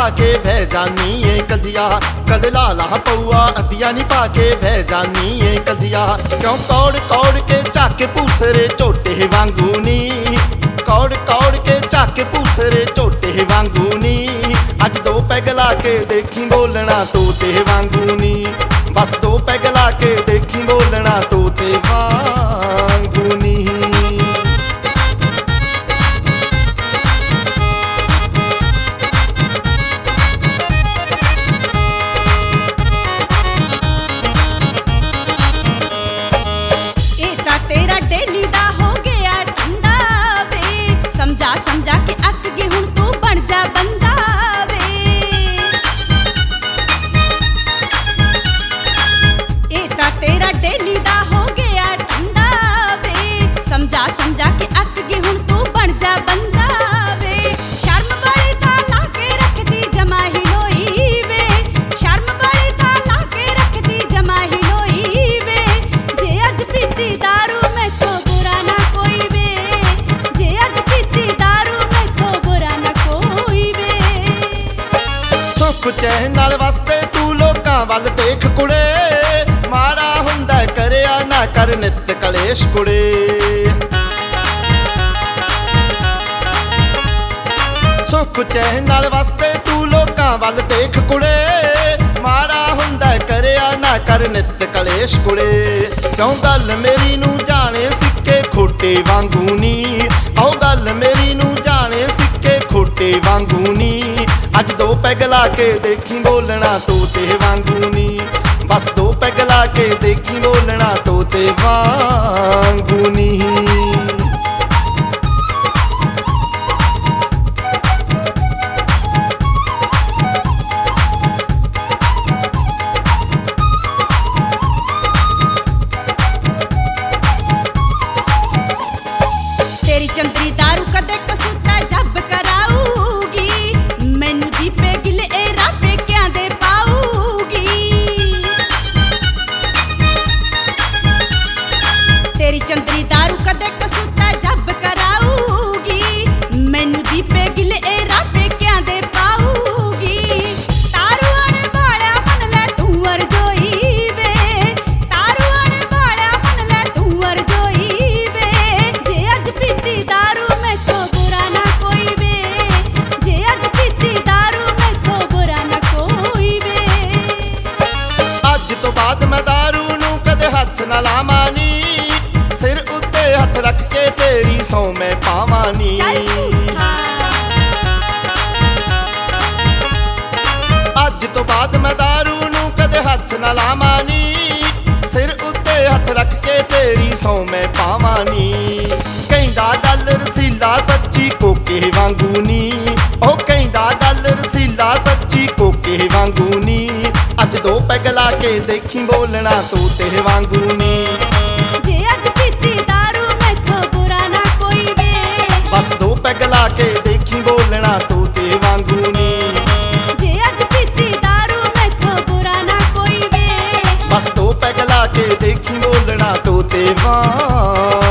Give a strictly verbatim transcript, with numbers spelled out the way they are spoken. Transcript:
पा के बह जानी है कजिया, कद लाला पौआ अदिया नी पा के बह जानी है कजिया। क्यों कौड़ कौड़ के झाके पूसरे झोटे वांगू नी, कौड़ कौड़ के झाके पूसरे झोटे वांगू नी। अज दो पैग ला के देखी बोलना तोते वांगू नी, बस दो पैग ला के देखी बोलना तोते वांगू नी। तेरा डेली दा हो गया धंधा वे, समझा समझा के अक गई हुण तू बन जा बंदा वे। ए ता तेरा डेली दा हो गया धंधा वे, समझा समझा के अक गई हुण तू बन जा बंदा वे। शर्म बड़ी ता ला के रख दी जमा ही लोई वे, शर्म बड़ी ता ला के रख दी जमा ही लोई वे। जे अज पीती दारू चैन नाल वास्ते तू लोकां वल देख कुड़े, माड़ा हुंदा करिया ना कर नित कलेश कुड़े। सुख चैन नाल वास्ते तू लोकां वल देख कुड़े, माड़ा हुंदा करिया ना कर नित कलेश कुड़े। क्यों गल मेरी नू जाने सिक्के खोटे वांगू नी, औ गल मेरी नू जाने सिक्के खोटे वांगू नी। अज दो पैग ला के देखी बोलना तोते वांगू नी, बस दो पैग ला के देखी बोलना तोते वांगू नी। तेरी चंदरी दारू कदे कसूता जब कराऊगी, मैनू दीपे गिले ए रापे क्या दे पाऊगी। तेरी चंदरी दारू कदे कसूता जब कराऊगी, मैनू दीपे गिले ए रापे क्या दे पाऊगी। तारू अण बाड़ा बन ले तू अर जोई वे, तारू अण बाड़ा बन ले तू अर जोई वे। जे अज पीती दारू मैं तो बुरा ना कोई वे, जे अज पीती दारू मैं तो बुरा ना कोई वे। अज तो बाद मैं दारू नू कदे हथ ना लावां नी, सिर उत्ते हथ रख के तेरी सौ मैं पावां नी। अज तो बाद मैं दारू नू कदे हथ ना लावां नी, सिर उत्ते हथ रख के तेरी सौ मैं पावां नी। कहंदा गल रसीला सच्ची कोके वांगू नी, ओ कहंदा गल रसीला सच्ची कोके वांगू नी। अज दो पैग ला के देखी बोलना तोते वांगू नी, जे अज पीती दारू मैं तो बुरा ना कोई वे, बस दो पैग ला के देखी बोलना तोते वांगू नी। जे अज पीती दारू मैं तो बुरा ना कोई वे, बस दो पैग ला के देखी बोलना तोते वांगू।